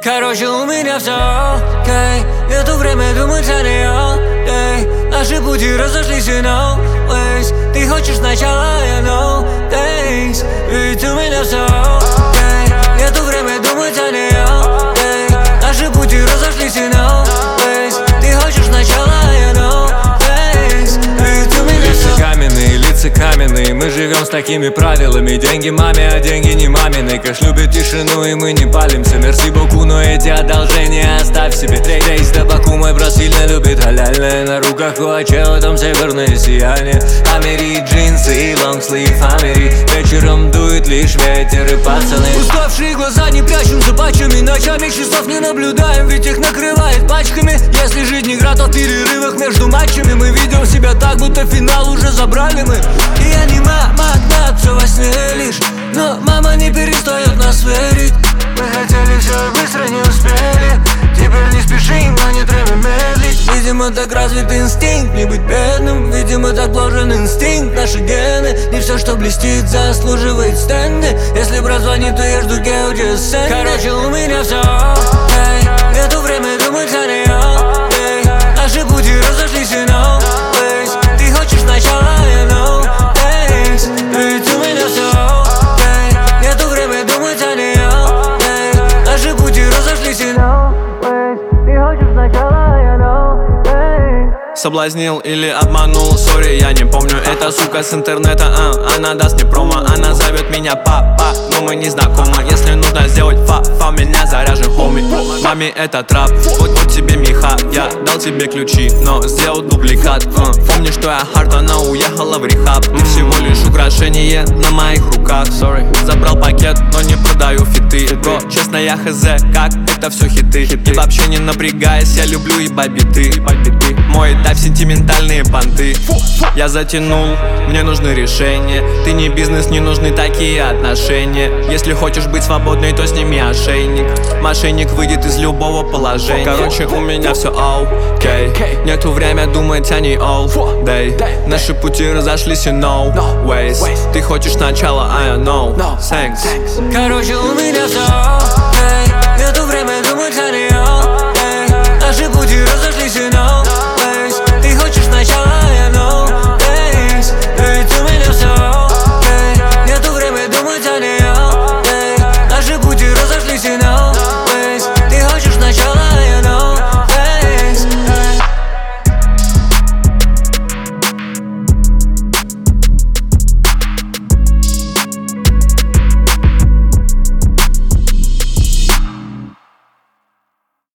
Короче, у меня все окей. Нету время думать о нее. Наши пути разошлись, you know ways. Ты хочешь сначала, I know things. Ведь у меня все окей. Нету время думать о нее. Наши пути разошлись, you know ways. Ты хочешь сначала, I know things. Ведь у меня все каменные, лица каменные. Мы живем с такими правилами. Деньги маме, а деньги не мамины. Кэш любит тишину, и мы не палимся. Мерси боку, но эти одолжения оставь себе. Трейс табаку, мой брат сильно любит халяльное. На руках у Ачео там северное сияние. Амери, джинсы и лонгслив Амери. Вечером дует лишь ветер и пацаны. Уставшие глаза не прячем за патчами. Ночами часов не наблюдаем, ведь их накрывает пачками. Если жизнь игра, то в перерывах между матчами мы ведем себя так, будто финал уже забрали мы. И я не магнат, все во сне лишь. Но мама не перестает нас верить. Мы хотели все и быстро не успели. Теперь не спешим, но не треба медлить. Видимо, так развит инстинкт не быть бедным. Видимо, так вложен инстинкт, наши гены. Не все, что блестит, заслуживает стенды. Если брат звонит, то я жду Гео just send it. Короче, у меня все окей. Нету время думать о нее. Наши пути разошлись, you know ways. Ты хочешь сначала, I know things. Ведь у меня все окей. Нету время думать о нее. Наши пути разошлись, you know ways. Ты хочешь сначала, I know things. Соблазнил или обманул, сори, я не помню. Эта сука с интернета, она даст мне промо. Она зовет меня папа, но мы не знакомы. Если нужно сделать фа, меня заряжен хоми. Маме это трап, вот тебе меха. Я дал тебе ключи, но сделал дубликат. Помни, что я хард, она уехала в рехаб. Ты всего лишь украшение на моих руках. Sorry, забрал пакет, но не продаю фиты. Бро, честно, я хз, как это все хиты. И вообще не напрягаясь, я люблю ебать биты. Мой этап сентиментальные понты. Я затянул, мне нужны решения. Ты не бизнес, не нужны такие отношения. Если хочешь быть свободной, то сними ошейник. Мошенник выйдет из любого положения. Короче, у меня все окей. Нету время думать о ней all day. Наши пути разошлись, you know ways. Ты хочешь сначала, I know thanks. Короче, у меня все